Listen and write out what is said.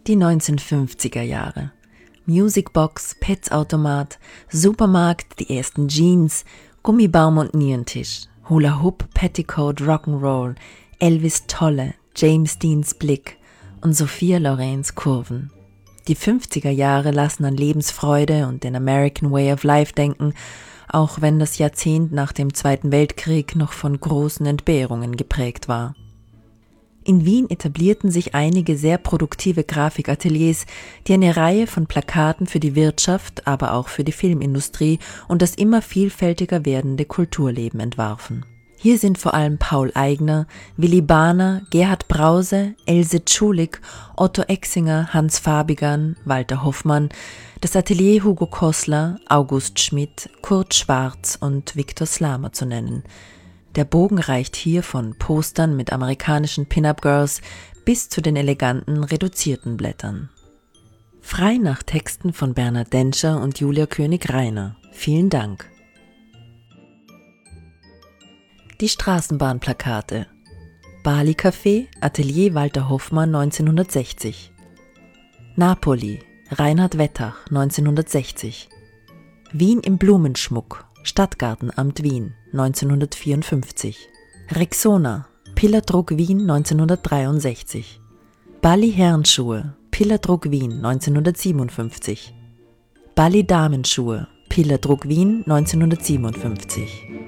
Die 1950er Jahre. Musicbox, Pets-Automat, Supermarkt, die ersten Jeans, Gummibaum und Nierentisch, Hula Hoop, Petticoat, Rock'n'Roll, Elvis' Tolle, James Deans Blick und Sophia Lorens Kurven. Die 50er Jahre lassen an Lebensfreude und den American Way of Life denken, auch wenn das Jahrzehnt nach dem Zweiten Weltkrieg noch von großen Entbehrungen geprägt war. In Wien etablierten sich einige sehr produktive Grafikateliers, die eine Reihe von Plakaten für die Wirtschaft, aber auch für die Filmindustrie und das immer vielfältiger werdende Kulturleben entwarfen. Hier sind vor allem Paul Eigner, Willy Bahner, Gerhard Brause, Else Tschulik, Otto Exinger, Hans Fabigern, Walter Hoffmann, das Atelier Hugo Kossler, August Schmidt, Kurt Schwarz und Viktor Slamer zu nennen. Der Bogen reicht hier von Postern mit amerikanischen Pin-Up-Girls bis zu den eleganten, reduzierten Blättern. Frei nach Texten von Bernhard Denscher und Julia König-Reiner. Vielen Dank. Die Straßenbahnplakate. Bali Café, Atelier Walter Hoffmann 1960. Napoli, Reinhard Wettach 1960. Wien im Blumenschmuck, Stadtgartenamt Wien 1954. Rexona, Pillerdruck Wien 1963. Bali Herrenschuhe, Pillerdruck Wien 1957. Bali Damenschuhe, Pillerdruck Wien 1957.